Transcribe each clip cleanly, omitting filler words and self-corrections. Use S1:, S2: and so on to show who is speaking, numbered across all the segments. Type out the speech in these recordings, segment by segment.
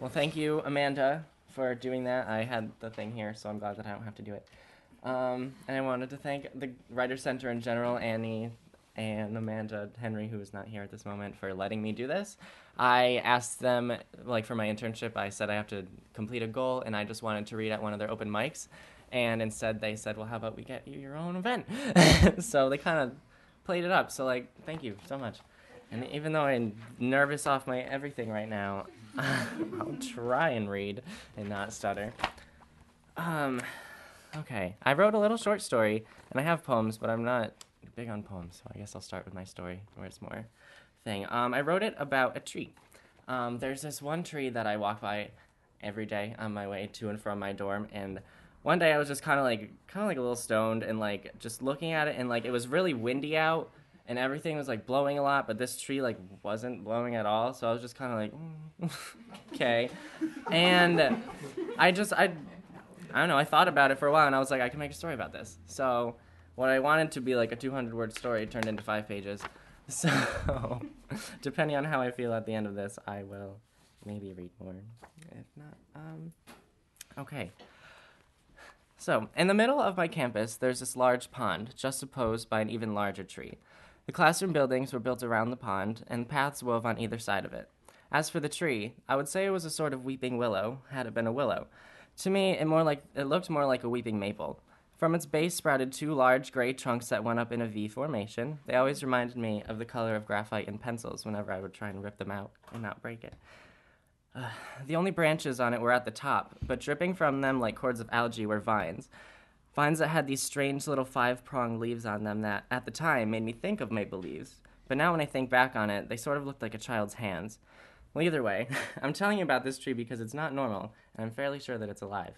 S1: Well, thank you, Amanda, for doing that. I had the thing here, so I'm glad that I don't have to do it. And I wanted to thank the Writer Center in general, Annie and Amanda Henry, who is not here at this moment, for letting me do this. I asked them, like for my internship, I said I have to complete a goal, and I just wanted to read at one of their open mics. And instead, they said, "Well, how about we get you your own event?" So they kind of played it up. So, like, thank you so much. And even though I'm nervous off my everything right now, I'll try and read and not stutter. Um, okay. I wrote a little short story, and I have poems, but I'm not big on poems, so I guess I'll start with my story, where it's more thing. I wrote it about a tree. There's this one tree that I walk by every day on my way to and from my dorm, and one day I was just kind of like a little stoned, and like just looking at it, and like it was really windy out, and everything was like blowing a lot, but this tree like wasn't blowing at all, so I was just kind of like, okay, and I don't know, I thought about it for a while, and I was like, I can make a story about this. So what I wanted to be like a 200-word story turned into 5 pages. So depending on how I feel at the end of this, I will maybe read more. If not, okay. So, in the middle of my campus, there's this large pond, just opposed by an even larger tree. The classroom buildings were built around the pond, and paths wove on either side of it. As for the tree, I would say it was a sort of weeping willow, had it been a willow. To me, it looked more like a weeping maple. From its base sprouted 2 large gray trunks that went up in a V formation. They always reminded me of the color of graphite in pencils whenever I would try and rip them out and not break it. The only branches on it were at the top, but dripping from them like cords of algae were vines. Vines that had these strange little 5-pronged leaves on them that, at the time, made me think of maple leaves. But now when I think back on it, they sort of looked like a child's hands. Well, either way, I'm telling you about this tree because it's not normal, and I'm fairly sure that it's alive.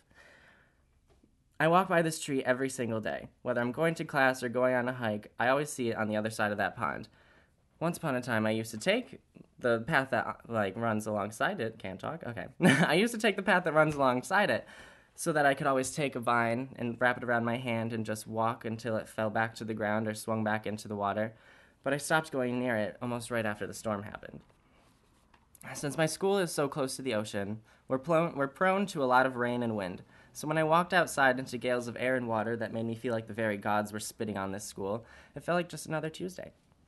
S1: I walk by this tree every single day. Whether I'm going to class or going on a hike, I always see it on the other side of that pond. Once upon a time, I used to take the path that, runs alongside it. Can't talk? Okay. I used to take the path that runs alongside it so that I could always take a vine and wrap it around my hand and just walk until it fell back to the ground or swung back into the water. But I stopped going near it almost right after the storm happened. Since my school is so close to the ocean, we're prone to a lot of rain and wind. So when I walked outside into gales of air and water that made me feel like the very gods were spitting on this school, it felt like just another Tuesday.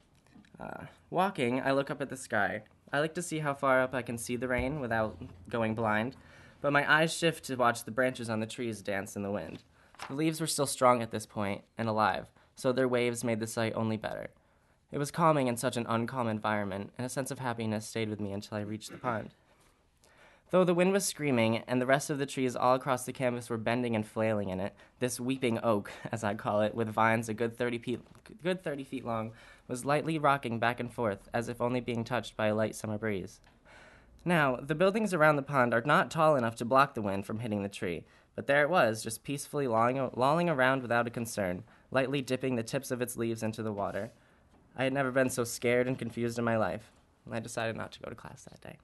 S1: Walking, I look up at the sky. I like to see how far up I can see the rain without going blind, but my eyes shift to watch the branches on the trees dance in the wind. The leaves were still strong at this point and alive, so their waves made the sight only better. It was calming in such an uncalm environment, and a sense of happiness stayed with me until I reached the pond. Though the wind was screaming, and the rest of the trees all across the campus were bending and flailing in it, this weeping oak, as I call it, with vines a good 30 feet long, was lightly rocking back and forth, as if only being touched by a light summer breeze. Now, the buildings around the pond are not tall enough to block the wind from hitting the tree, but there it was, just peacefully lolling around without a concern, lightly dipping the tips of its leaves into the water. I had never been so scared and confused in my life, and I decided not to go to class that day.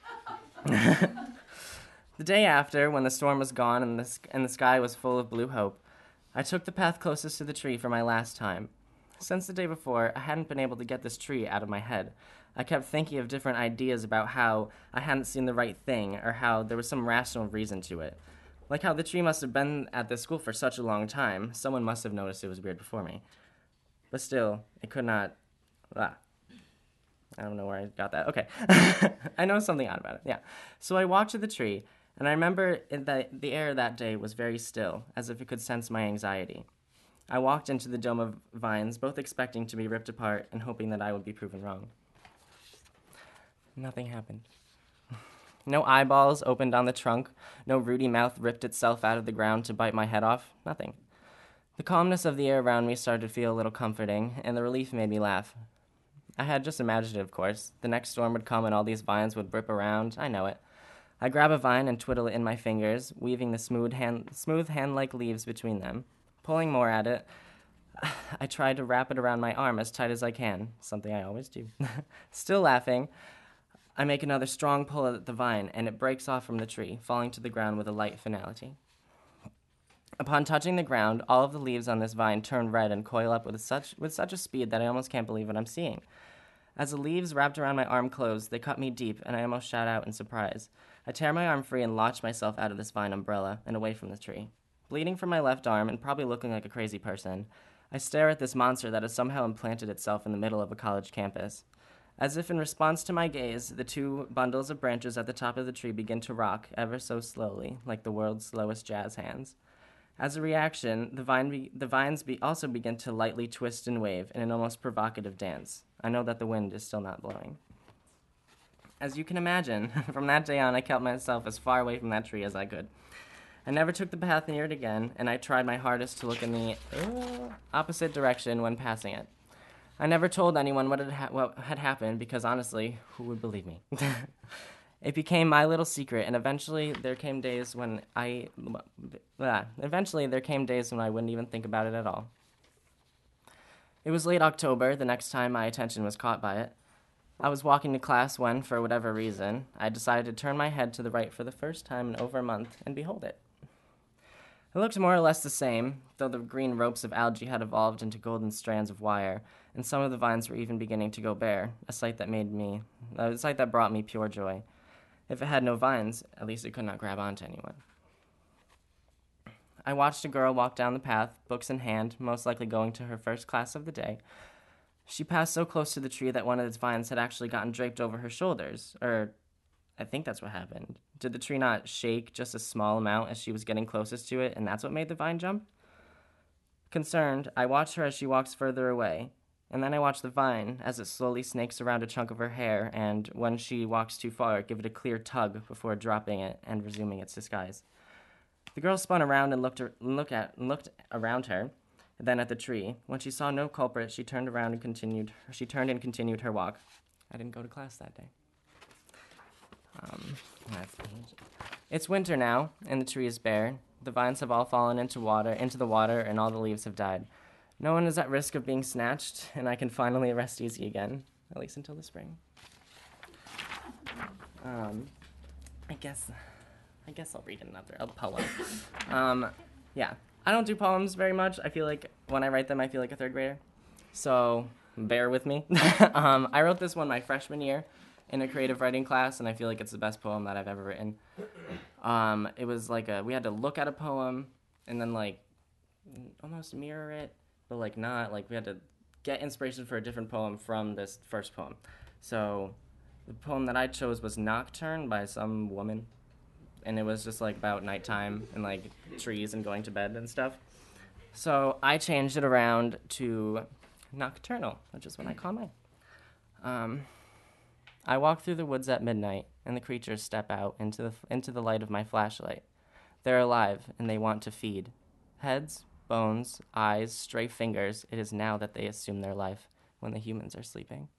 S1: The day after, when the storm was gone and the sky was full of blue hope, I took the path closest to the tree for my last time. Since the day before, I hadn't been able to get this tree out of my head. I kept thinking of different ideas about how I hadn't seen the right thing, or how there was some rational reason to it. Like how the tree must have been at this school for such a long time. Someone must have noticed it was weird before me. But still, it could not... I don't know where I got that. Okay. I know something odd about it. Yeah. So I walked to the tree, and I remember that the air that day was very still, as if it could sense my anxiety. I walked into the dome of vines, both expecting to be ripped apart and hoping that I would be proven wrong. Nothing happened. No eyeballs opened on the trunk. No rooty mouth ripped itself out of the ground to bite my head off. Nothing. The calmness of the air around me started to feel a little comforting, and the relief made me laugh. I had just imagined it, of course. The next storm would come and all these vines would rip around. I know it. I grab a vine and twiddle it in my fingers, weaving the smooth hand-like leaves between them. Pulling more at it, I try to wrap it around my arm as tight as I can, something I always do. Still laughing, I make another strong pull at the vine, and it breaks off from the tree, falling to the ground with a light finality. Upon touching the ground, all of the leaves on this vine turn red and coil up with such a speed that I almost can't believe what I'm seeing. As the leaves wrapped around my arm closed, they cut me deep, and I almost shot out in surprise. I tear my arm free and launch myself out of this vine umbrella and away from the tree. Bleeding from my left arm and probably looking like a crazy person, I stare at this monster that has somehow implanted itself in the middle of a college campus. As if in response to my gaze, the two bundles of branches at the top of the tree begin to rock ever so slowly, like the world's slowest jazz hands. As a reaction, the vines also begin to lightly twist and wave in an almost provocative dance. I know that the wind is still not blowing. As you can imagine, from that day on, I kept myself as far away from that tree as I could. I never took the path near it again, and I tried my hardest to look in the opposite direction when passing it. I never told anyone what had happened because, honestly, who would believe me? It became my little secret, and eventually there came days when I wouldn't even think about it at all. It was late October, the next time my attention was caught by it. I was walking to class when, for whatever reason, I decided to turn my head to the right for the first time in over a month, and behold it. It looked more or less the same, though the green ropes of algae had evolved into golden strands of wire, and some of the vines were even beginning to go bare, a sight that brought me pure joy. If it had no vines, at least it could not grab onto anyone. I watched a girl walk down the path, books in hand, most likely going to her first class of the day. She passed so close to the tree that one of its vines had actually gotten draped over her shoulders, or I think that's what happened. Did the tree not shake just a small amount as she was getting closest to it, and that's what made the vine jump? Concerned, I watch her as she walks further away, and then I watch the vine as it slowly snakes around a chunk of her hair, and when she walks too far, give it a clear tug before dropping it and resuming its disguise. The girl spun around and looked around her, then at the tree. When she saw no culprit, she turned and continued her walk. I didn't go to class that day. It's winter now, and the tree is bare. The vines have all fallen into the water, and all the leaves have died. No one is at risk of being snatched, and I can finally rest easy again, at least until the spring. I guess I'll read a poem. Yeah. I don't do poems very much. I feel like when I write them, I feel like a third grader. So bear with me. I wrote this one my freshman year in a creative writing class, and I feel like it's the best poem that I've ever written. It was like we had to look at a poem and then like almost mirror it, but like not. Like we had to get inspiration for a different poem from this first poem. So the poem that I chose was Nocturne by some woman. And it was just like about nighttime and like trees and going to bed and stuff. So I changed it around to Nocturnal, which is what I call mine. I walk through the woods at midnight, and the creatures step out into the light of my flashlight. They're alive, and they want to feed. Heads, bones, eyes, stray fingers, it is now that they assume their life, when the humans are sleeping.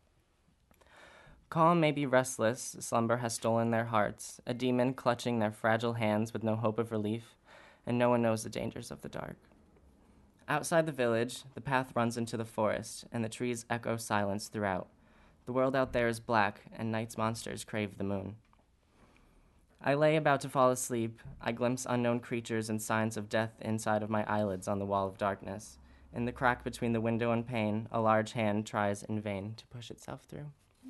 S1: Calm may be restless, slumber has stolen their hearts, a demon clutching their fragile hands with no hope of relief, and no one knows the dangers of the dark. Outside the village, the path runs into the forest, and the trees echo silence throughout. The world out there is black, and night's monsters crave the moon. I lay about to fall asleep. I glimpse unknown creatures and signs of death inside of my eyelids on the wall of darkness. In the crack between the window and pane, a large hand tries in vain to push itself through.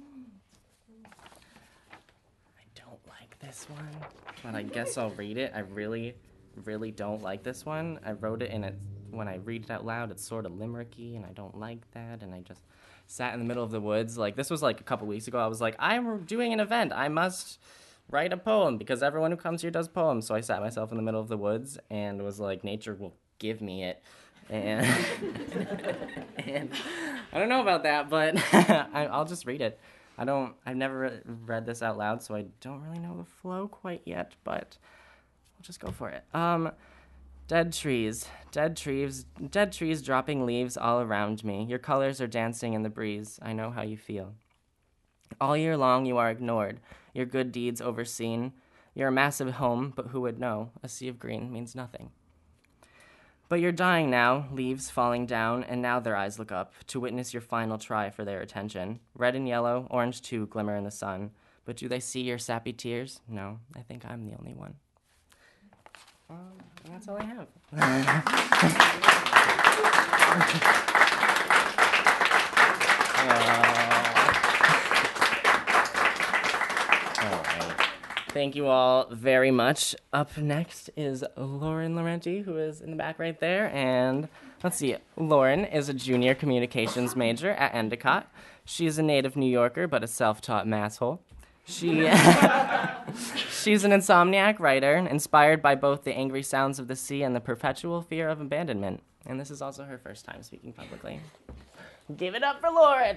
S1: This one, but I guess I'll read it. I really, really don't like this one. I wrote it, and when I read it out loud, it's sort of limericky, and I don't like that, and I just sat in the middle of the woods. Like, this was like a couple weeks ago. I was like, I'm doing an event. I must write a poem, because everyone who comes here does poems. So I sat myself in the middle of the woods, and was like, nature will give me it. And, and I don't know about that, but I'll just read it. I've never read this out loud, so I don't really know the flow quite yet, but I'll just go for it. Dead trees dropping leaves all around me. Your colors are dancing in the breeze. I know how you feel. All year long you are ignored, your good deeds overseen. You're a massive home, but who would know? A sea of green means nothing. But you're dying now, leaves falling down, and now their eyes look up to witness your final try for their attention. Red and yellow, orange too, glimmer in the sun. But do they see your sappy tears? No, I think I'm the only one. And that's all I have. All right. Thank you all very much. Up next is Lauren Laurenti, who is in the back right there. And let's see, Lauren is a junior communications major at Endicott. She is a native New Yorker, but a self-taught masshole. She's an insomniac writer, inspired by both the angry sounds of the sea and the perpetual fear of abandonment. And this is also her first time speaking publicly. Give it up for Lauren!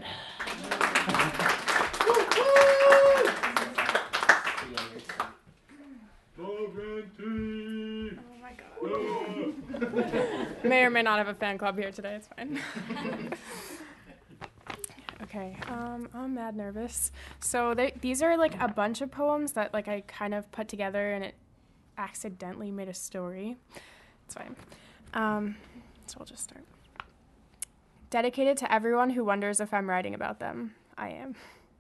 S2: Oh my god. May or may not have a fan club here today, it's fine. Okay, I'm mad nervous. So these are like a bunch of poems that like I kind of put together and it accidentally made a story. It's fine. So we'll just start. Dedicated to everyone who wonders if I'm writing about them. I am.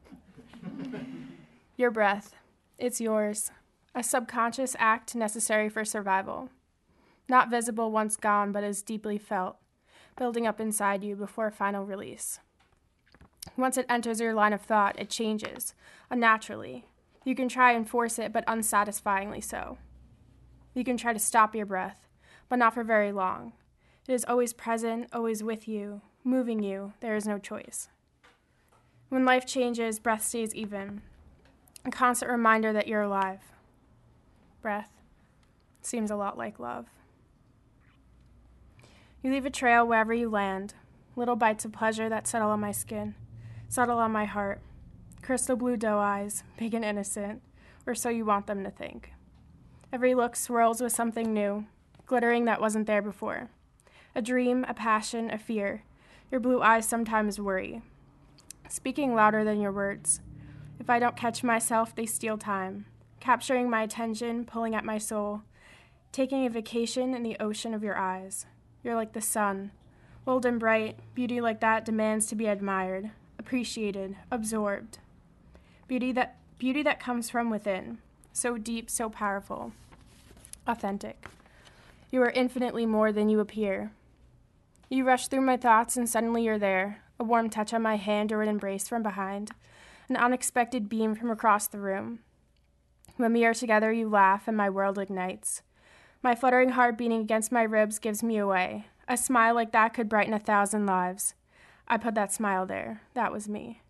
S2: Your breath. It's yours. A subconscious act necessary for survival. Not visible once gone, but is deeply felt, building up inside you before final release. Once it enters your line of thought, it changes, unnaturally. You can try and force it, but unsatisfyingly so. You can try to stop your breath, but not for very long. It is always present, always with you, moving you. There is no choice. When life changes, breath stays even. A constant reminder that you're alive. Breath seems a lot like love. You leave a trail wherever you land, little bites of pleasure that settle on my skin, settle on my heart, crystal blue doe eyes, big and innocent, or so you want them to think. Every look swirls with something new, glittering that wasn't there before. A dream, a passion, a fear. Your blue eyes sometimes worry, speaking louder than your words. If I don't catch myself, they steal time, capturing my attention, pulling at my soul, taking a vacation in the ocean of your eyes. You're like the sun, bold and bright. Beauty like that demands to be admired, appreciated, absorbed. Beauty that comes from within, so deep, so powerful, authentic. You are infinitely more than you appear. You rush through my thoughts and suddenly you're there, a warm touch on my hand or an embrace from behind, an unexpected beam from across the room. When we are together, you laugh and my world ignites. My fluttering heart beating against my ribs gives me away. A smile like that could brighten 1,000 lives. I put that smile there. That was me.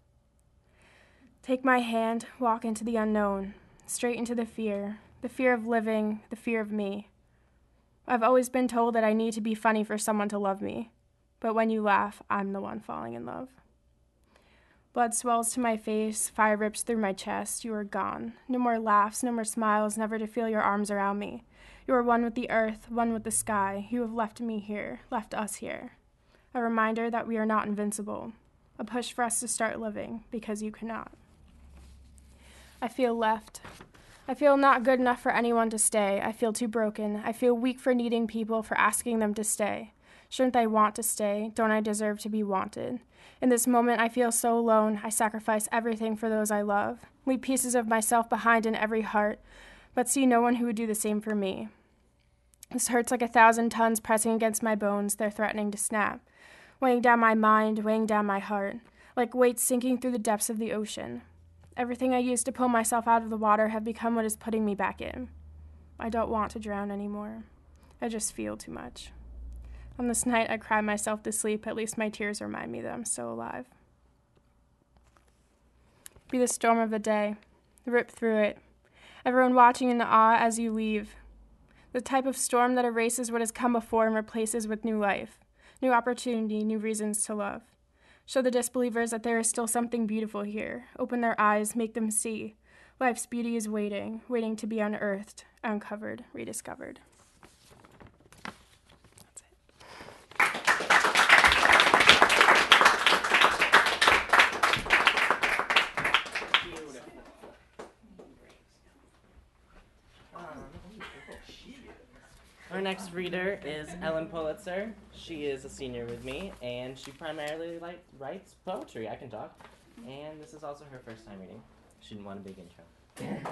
S2: Take my hand, walk into the unknown, straight into the fear of living, the fear of me. I've always been told that I need to be funny for someone to love me, but when you laugh, I'm the one falling in love. Blood swells to my face, fire rips through my chest. You are gone. No more laughs, no more smiles, never to feel your arms around me. You are one with the earth, one with the sky. You have left me here, left us here. A reminder that we are not invincible. A push for us to start living, because you cannot. I feel left. I feel not good enough for anyone to stay. I feel too broken. I feel weak for needing people, for asking them to stay. Shouldn't I want to stay? Don't I deserve to be wanted? In this moment, I feel so alone. I sacrifice everything for those I love. Leave pieces of myself behind in every heart, but see no one who would do the same for me. This hurts like 1,000 tons pressing against my bones. They're threatening to snap, weighing down my mind, weighing down my heart, like weights sinking through the depths of the ocean. Everything I used to pull myself out of the water have become what is putting me back in. I don't want to drown anymore. I just feel too much. On this night, I cry myself to sleep. At least my tears remind me that I'm still alive. Be the storm of the day. Rip through it. Everyone watching in awe as you leave. The type of storm that erases what has come before and replaces with new life, new opportunity, new reasons to love. Show the disbelievers that there is still something beautiful here. Open their eyes, make them see. Life's beauty is waiting, waiting to be unearthed, uncovered, rediscovered.
S1: Our next reader is Ellen Pulitzer. She is a senior with me, and she primarily writes poetry. I can talk. And this is also her first time reading. She didn't want a big intro.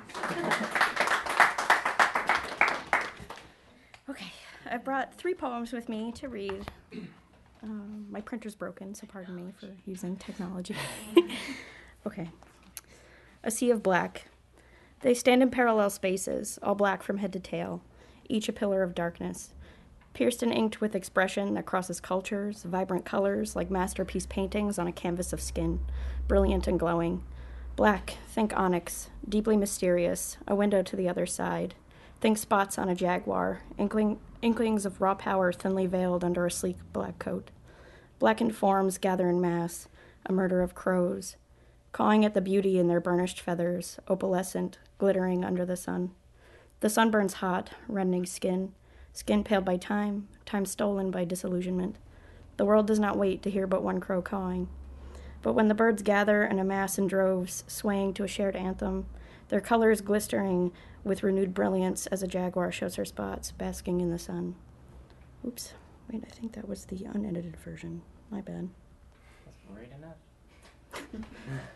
S3: Okay, I brought 3 poems with me to read. My printer's broken, so pardon me for using technology. Okay. A sea of black. They stand in parallel spaces, all black from head to tail, each a pillar of darkness, pierced and inked with expression that crosses cultures, vibrant colors like masterpiece paintings on a canvas of skin, brilliant and glowing. Black, think onyx, deeply mysterious, a window to the other side. Think spots on a jaguar, inklings of raw power thinly veiled under a sleek black coat. Blackened forms gather in mass, a murder of crows, cawing at the beauty in their burnished feathers, opalescent, glittering under the sun. The sun burns hot, rending skin paled by time, time stolen by disillusionment. The world does not wait to hear but one crow cawing. But when the birds gather and amass in droves, swaying to a shared anthem, their colors glistering with renewed brilliance as a jaguar shows her spots, basking in the sun. Oops. Wait, I think that was the unedited version. My bad.
S1: That's great enough.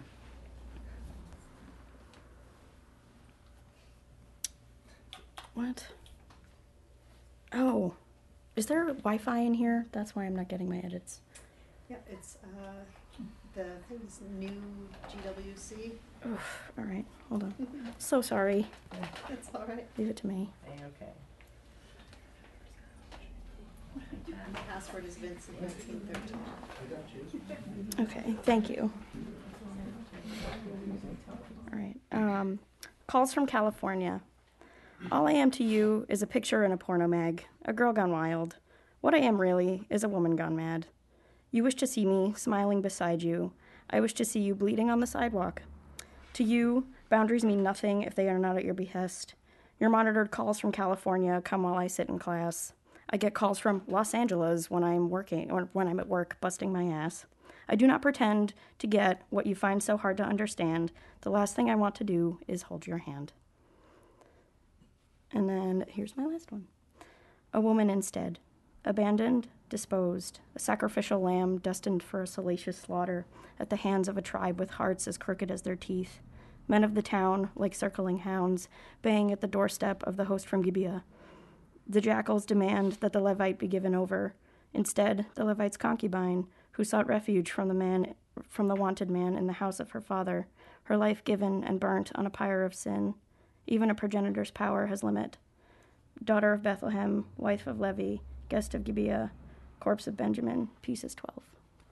S3: What? Oh. Is there Wi-Fi in here? That's why I'm not getting my edits.
S4: Yeah, it's the thing's new GWC.
S3: Oof. All right, hold on. So sorry.
S4: That's all right.
S3: Leave it to me.
S1: Okay.
S4: The password is Vincent 1913.
S3: Okay, thank you. All right. Calls from California. All I am to you is a picture in a porno mag, a girl gone wild. What I am really is a woman gone mad. You wish to see me smiling beside you. I wish to see you bleeding on the sidewalk. To you, boundaries mean nothing if they are not at your behest. Your monitored calls from California come while I sit in class. I get calls from Los Angeles when I'm working or when I'm at work busting my ass. I do not pretend to get what you find so hard to understand. The last thing I want to do is hold your hand. And then here's my last one. A woman instead. Abandoned, disposed, a sacrificial lamb destined for a salacious slaughter at the hands of a tribe with hearts as crooked as their teeth. Men of the town, like circling hounds, baying at the doorstep of the host from Gibeah. The jackals demand that the Levite be given over. Instead, the Levite's concubine, who sought refuge from the wanted man in the house of her father, her life given and burnt on a pyre of sin. Even a progenitor's power has limit. Daughter of Bethlehem, wife of Levi, guest of Gibeah, corpse of Benjamin, pieces 12.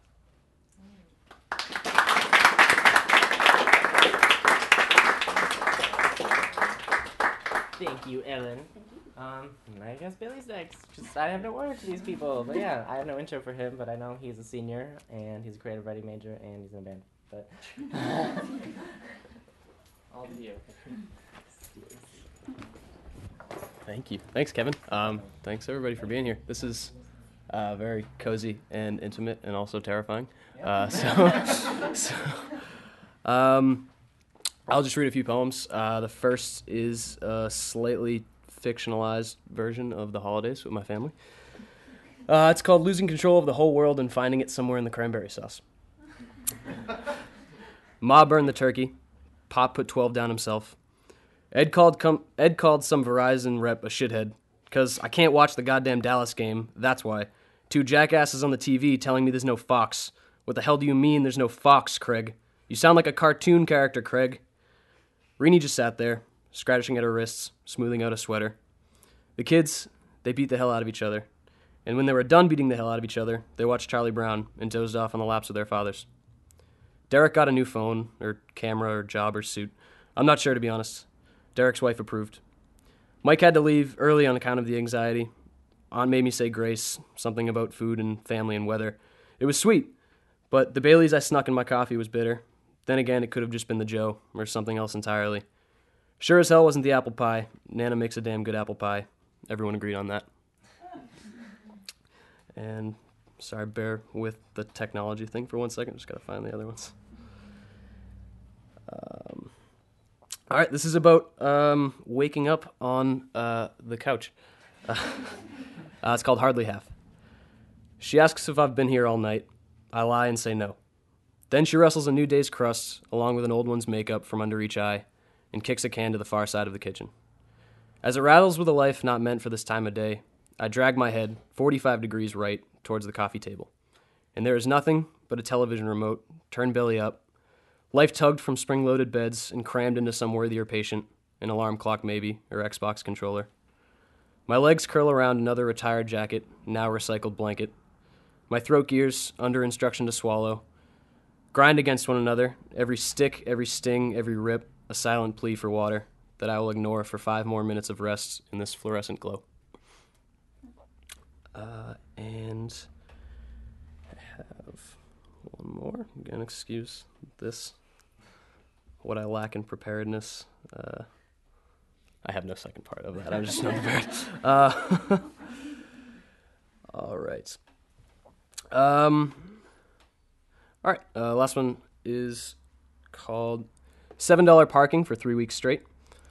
S1: Thank you, Ellen. I guess Billy's next. I have no order to these people, but yeah, I have no intro for him, but I know he's a senior, and he's a creative writing major, and he's in a band, but... all to you.
S5: Thank you. Thanks, Kevin. Thanks, everybody, for being here. This is very cozy and intimate and also terrifying. I'll just read a few poems. The first is a slightly fictionalized version of the holidays with my family. It's called Losing Control of the Whole World and Finding It Somewhere in the Cranberry Sauce. Ma burned the turkey. Pop put 12 down himself. Ed called some Verizon rep a shithead, because I can't watch the goddamn Dallas game, that's why. 2 jackasses on the TV telling me there's no Fox. What the hell do you mean there's no Fox, Craig? You sound like a cartoon character, Craig. Renee just sat there, scratching at her wrists, smoothing out a sweater. The kids, they beat the hell out of each other. And when they were done beating the hell out of each other, they watched Charlie Brown and dozed off on the laps of their fathers. Derek got a new phone, or camera, or job, or suit. I'm not sure, to be honest. Derek's wife approved. Mike had to leave early on account of the anxiety. Aunt made me say grace, something about food and family and weather. It was sweet, but the Baileys I snuck in my coffee was bitter. Then again, it could have just been the Joe, or something else entirely. Sure as hell wasn't the apple pie. Nana makes a damn good apple pie. Everyone agreed on that. And, sorry, bear with the technology thing for 1 second. Just gotta find the other ones. All right, this is about waking up on the couch. It's called Hardly Half. She asks if I've been here all night. I lie and say no. Then she wrestles a new day's crust along with an old one's makeup from under each eye and kicks a can to the far side of the kitchen. As it rattles with a life not meant for this time of day, I drag my head 45 degrees right towards the coffee table. And there is nothing but a television remote, turned belly up, life tugged from spring-loaded beds and crammed into some worthier patient, an alarm clock maybe, or Xbox controller. My legs curl around another retired jacket, now recycled blanket. My throat gears, under instruction to swallow, grind against one another, every stick, every sting, every rip, a silent plea for water that I will ignore for 5 more minutes of rest in this fluorescent glow. And I have one more. Again, excuse this. What I lack in preparedness. I have no second part of that. I'm just not prepared. All right. All right. Last one is called $7 parking for 3 weeks straight.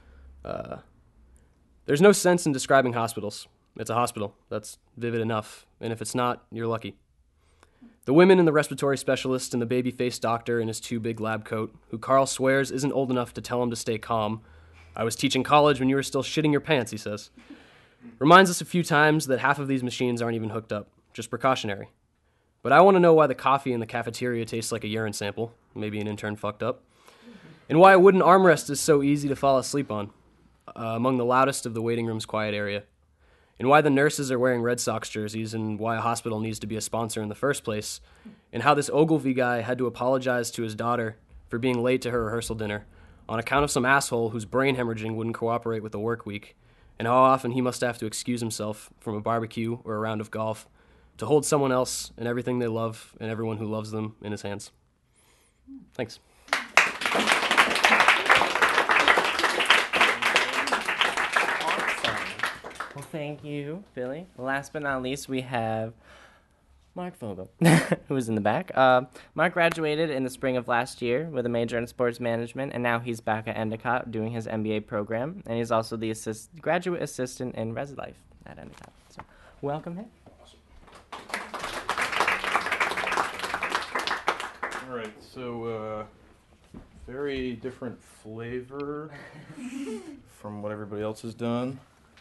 S5: There's no sense in describing hospitals. It's a hospital. That's vivid enough. And if it's not, you're lucky. The women and the respiratory specialist and the baby-faced doctor in his too big lab coat, who Carl swears isn't old enough to tell him to stay calm. I was teaching college when you were still shitting your pants, he says. Reminds us a few times that half of these machines aren't even hooked up. Just precautionary. But I want to know why the coffee in the cafeteria tastes like a urine sample. Maybe an intern fucked up. And why a wooden armrest is so easy to fall asleep on, among the loudest of the waiting room's quiet area. And why the nurses are wearing Red Sox jerseys, and why a hospital needs to be a sponsor in the first place, and how this Ogilvy guy had to apologize to his daughter for being late to her rehearsal dinner on account of some asshole whose brain hemorrhaging wouldn't cooperate with the work week, and how often he must have to excuse himself from a barbecue or a round of golf to hold someone else and everything they love and everyone who loves them in his hands. Thanks.
S1: Well, thank you, Billy. Last but not least, we have Mark Vogel, who is in the back. Mark graduated in the spring of last year with a major in sports management, and now he's back at Endicott doing his MBA program, and he's also the graduate assistant in Res Life at Endicott. So, welcome him.
S6: All right, so very different flavor from what everybody else has done.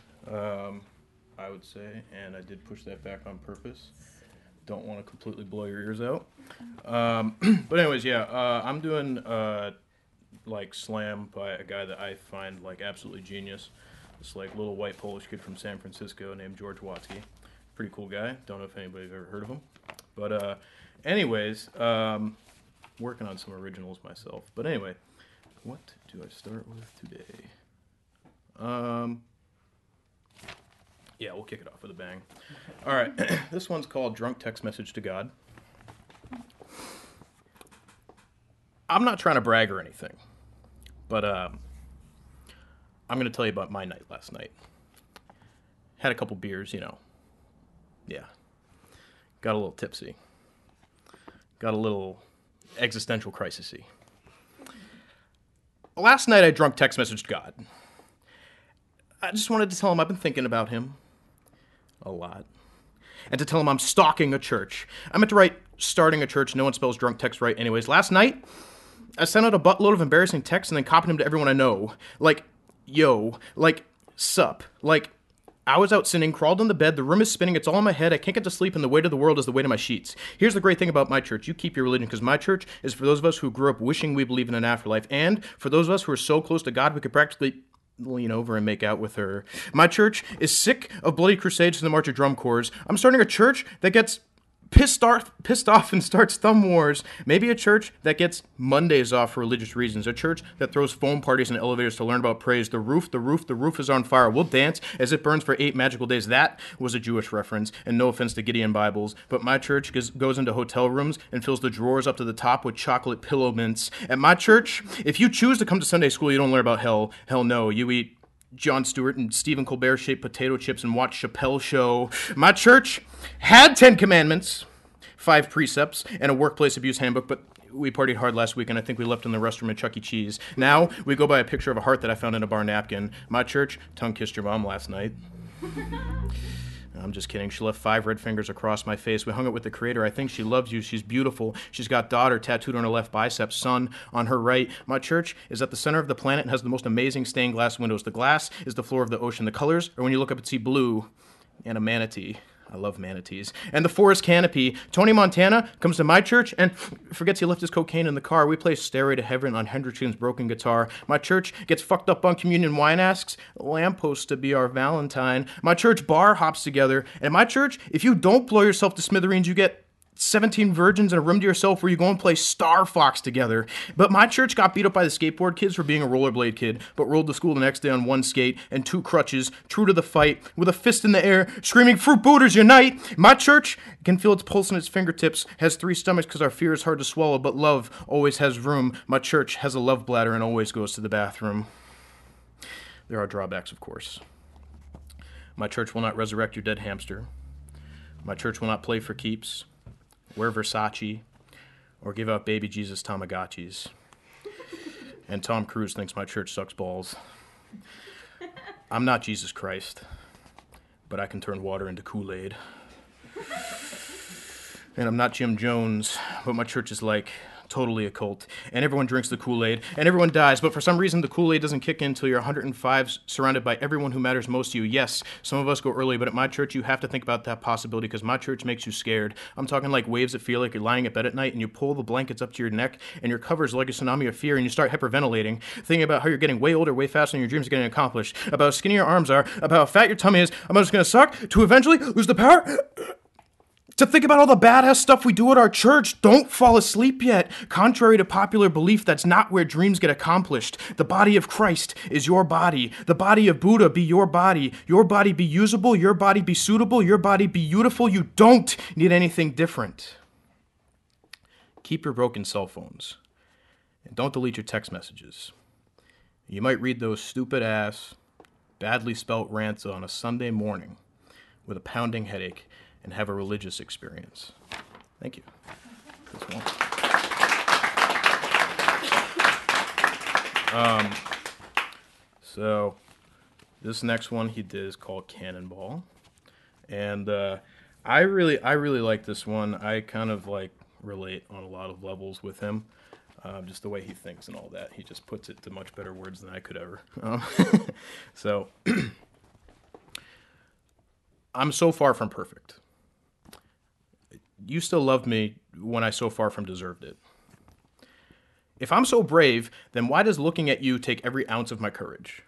S6: I would say, and I did push that back on purpose. Don't want to completely blow your ears out. But anyways, yeah, I'm doing like slam by a guy that I find like absolutely genius. This like little white Polish kid from San Francisco named George Watsky. Pretty cool guy. Don't know if anybody's ever heard of him. But anyways, working on some originals myself. But anyway, what do I start with today? Yeah, we'll kick it off with a bang. All right, this one's called Drunk Text Message to God. I'm not trying to brag or anything, but I'm going to tell you about my night last night. Had a couple beers, you know. Yeah. Got a little tipsy. Got a little existential crisis-y. Last night I drunk text messaged God. I just wanted to tell him I've been thinking about him a lot. And to tell him I'm stalking a church. I meant to write starting a church. No one spells drunk text right anyways. Last night, I sent out a buttload of embarrassing texts and then copied them to everyone I know. Like, yo. Like, sup. Like, I was out sinning, crawled on the bed, the room is spinning, it's all in my head, I can't get to sleep, and the weight of the world is the weight of my sheets. Here's the great thing about my church. You keep your religion, because my church is for those of us who grew up wishing we believe in an afterlife, and for those of us who are so close to God we could practically lean over and make out with her. My church is sick of bloody crusades and the march of drum corps. I'm starting a church that gets pissed off and starts thumb wars. Maybe a church that gets Mondays off for religious reasons. A church that throws foam parties in elevators to learn about praise. The roof is on fire. We'll dance as it burns for 8 magical days. That was a Jewish reference, and no offense to Gideon Bibles, but my church goes into hotel rooms and fills the drawers up to the top with chocolate pillow mints. At my church, if you choose to come to Sunday school, you don't learn about hell. Hell no. You eat Jon Stewart and Stephen Colbert shaped potato chips and watch Chappelle Show. My church had 10 commandments, 5 precepts, and a workplace abuse handbook, but we partied hard last week, and I think we left in the restroom at Chuck E. Cheese. Now we go by a picture of a heart that I found in a bar napkin. My church tongue-kissed your mom last night. I'm just kidding. She left 5 red fingers across my face. We hung it with the Creator. I think she loves you. She's beautiful. She's got daughter tattooed on her left bicep, son on her right. My church is at the center of the planet and has the most amazing stained glass windows. The glass is the floor of the ocean. The colors are when you look up and see blue and a manatee. I love manatees. And the forest canopy. Tony Montana comes to my church and forgets he left his cocaine in the car. We play Stairway to Heaven on Hendrickson's broken guitar. My church gets fucked up on communion wine, asks lampposts to be our Valentine. My church bar hops together. And my church, if you don't blow yourself to smithereens, you get 17 virgins in a room to yourself where you go and play Star Fox together. But my church got beat up by the skateboard kids for being a rollerblade kid, but rolled to school the next day on one skate and 2 crutches, true to the fight, with a fist in the air, screaming, "Fruit Booters, unite!" My church can feel its pulse in its fingertips, has 3 stomachs because our fear is hard to swallow, but love always has room. My church has a love bladder and always goes to the bathroom. There are drawbacks, of course. My church will not resurrect your dead hamster. My church will not play for keeps, wear Versace, or give out baby Jesus Tamagotchis. And Tom Cruise thinks my church sucks balls. I'm not Jesus Christ, but I can turn water into Kool-Aid. And I'm not Jim Jones, but my church is like totally a cult. And everyone drinks the Kool-Aid, and everyone dies, but for some reason the Kool-Aid doesn't kick in until you're 105, surrounded by everyone who matters most to you. Yes, some of us go early, but at my church you have to think about that possibility because my church makes you scared. I'm talking like waves that feel like you're lying at bed at night and you pull the blankets up to your neck and your covers like a tsunami of fear and you start hyperventilating, thinking about how you're getting way older, way faster, and your dreams are getting accomplished, about how skinny your arms are, about how fat your tummy is, I'm just going to suck to eventually lose the power to think about all the badass stuff we do at our church. Don't fall asleep yet. Contrary to popular belief, that's not where dreams get accomplished. The body of Christ is your body. The body of Buddha be your body. Your body be usable. Your body be suitable. Your body be beautiful. You don't need anything different. Keep your broken cell phones. And don't delete your text messages. You might read those stupid-ass, badly spelt rants on a Sunday morning with a pounding headache and have a religious experience. Thank you. So this next one he did is called Cannonball, and I really like this one. I kind of like relate on a lot of levels with him, just the way he thinks and all that. He just puts it to much better words than I could ever. So I'm so far from perfect. You still loved me when I so far from deserved it. If I'm so brave, then why does looking at you take every ounce of my courage?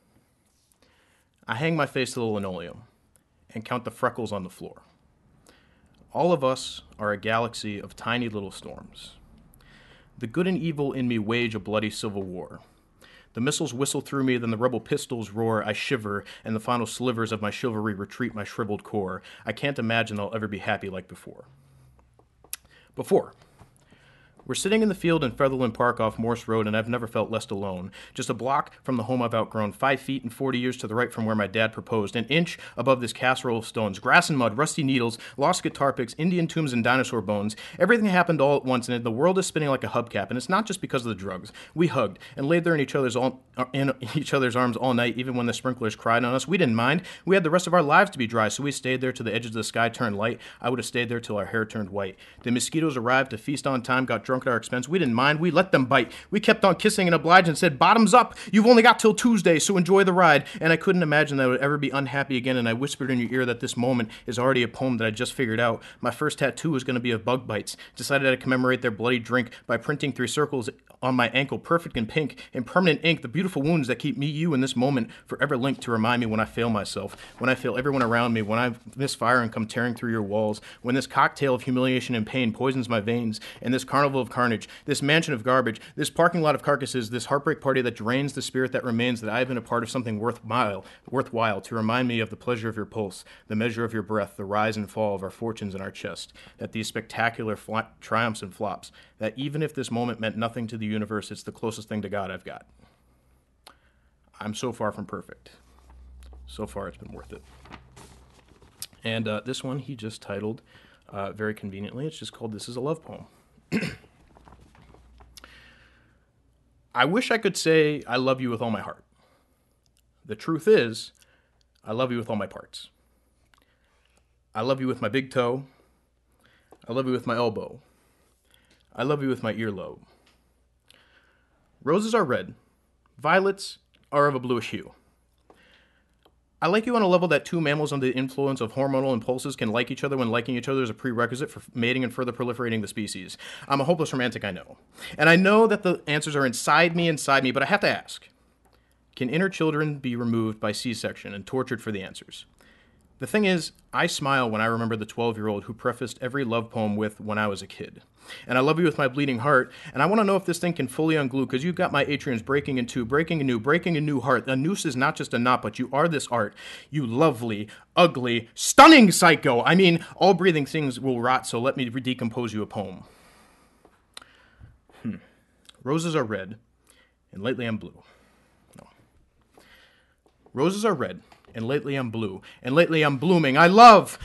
S6: I hang my face to the linoleum and count the freckles on the floor. All of us are a galaxy of tiny little storms. The good and evil in me wage a bloody civil war. The missiles whistle through me, then the rebel pistols roar. I shiver, and the final slivers of my chivalry retreat my shriveled core. I can't imagine I'll ever be happy like before. We're sitting in the field in Featherland Park off Morse Road, and I've never felt less alone. Just a block from the home I've outgrown, 5 feet and 40 years to the right from where my dad proposed, an inch above this casserole of stones, grass and mud, rusty needles, lost guitar picks, Indian tombs, and dinosaur bones. Everything happened all at once, and the world is spinning like a hubcap, and it's not just because of the drugs. We hugged and laid there in each other's arms all night, even when the sprinklers cried on us. We didn't mind. We had the rest of our lives to be dry, so we stayed there till the edges of the sky turned light. I would have stayed there till our hair turned white. The mosquitoes arrived to feast on time, got drunk at our expense. We didn't mind. We let them bite. We kept on kissing and obliged and said, "Bottoms up. You've only got till Tuesday, so enjoy the ride." And I couldn't imagine that I would ever be unhappy again, and I whispered in your ear that this moment is already a poem that I just figured out. My first tattoo was going to be of bug bites. Decided I'd commemorate their bloody drink by printing 3 circles on my ankle, perfect and pink, in permanent ink, the beautiful wounds that keep me, you, in this moment forever linked to remind me when I fail myself, when I fail everyone around me, when I misfire and come tearing through your walls, when this cocktail of humiliation and pain poisons my veins, and this carnival of carnage, this mansion of garbage, this parking lot of carcasses, this heartbreak party that drains the spirit that remains, that I have been a part of something worthwhile, to remind me of the pleasure of your pulse, the measure of your breath, the rise and fall of our fortunes in our chest, that these spectacular triumphs and flops, that even if this moment meant nothing to the universe, it's the closest thing to God I've got. I'm so far from perfect. So far, it's been worth it. And this one he just titled, very conveniently, it's just called This Is a Love Poem. I wish I could say I love you with all my heart. The truth is, I love you with all my parts. I love you with my big toe. I love you with my elbow. I love you with my earlobe. Roses are red. Violets are of a bluish hue. I like you on a level that two mammals under the influence of hormonal impulses can like each other when liking each other is a prerequisite for mating and further proliferating the species. I'm a hopeless romantic, I know. And I know that the answers are inside me, but I have to ask. Can inner children be removed by C-section and tortured for the answers? The thing is, I smile when I remember the 12-year-old who prefaced every love poem with "when I was a kid." And I love you with my bleeding heart, and I want to know if this thing can fully unglue, because you've got my atriums breaking in two, breaking a new heart. A noose is not just a knot, but you are this art. You lovely, ugly, stunning psycho. I mean, all breathing things will rot, so let me decompose you a poem. Roses are red, and lately I'm blue. No. Roses are red, and lately I'm blue, and lately I'm blooming. I love!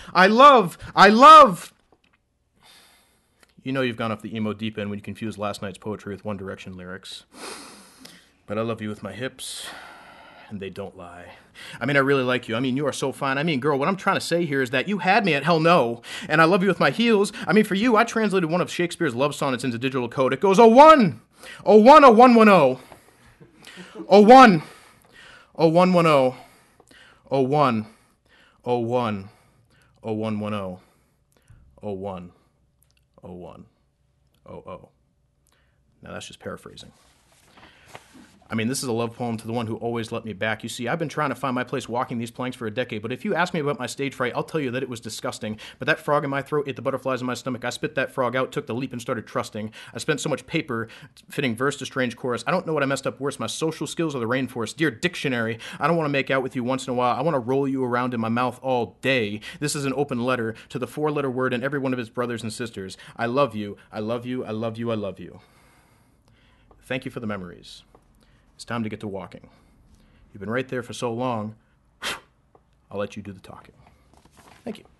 S6: You know you've gone off the emo deep end when you confuse last night's poetry with One Direction lyrics. But I love you with my hips, and they don't lie. I mean, I really like you. I mean, you are so fine. I mean, girl, what I'm trying to say here is that you had me at hell no, and I love you with my heels. I mean, for you, I translated one of Shakespeare's love sonnets into digital code. It goes, oh, 1, oh, 1, oh, 1, 1, 0. Oh, 1, oh, 1, 1, 0. Oh, 1, oh, 1, oh, 1, 1, 0. Oh, 1. 01. 00. Now that's just paraphrasing. I mean, this is a love poem to the one who always let me back. You see, I've been trying to find my place walking these planks for a decade, but if you ask me about my stage fright, I'll tell you that it was disgusting. But that frog in my throat ate the butterflies in my stomach. I spit that frog out, took the leap, and started trusting. I spent so much paper fitting verse to strange chorus. I don't know what I messed up worse, my social skills or the rainforest. Dear dictionary, I don't want to make out with you once in a while. I want to roll you around in my mouth all day. This is an open letter to the four-letter word and every one of its brothers and sisters. I love you, I love you, I love you, I love you. Thank you for the memories. It's time to get to walking. You've been right there for so long, I'll let you do the talking. Thank you.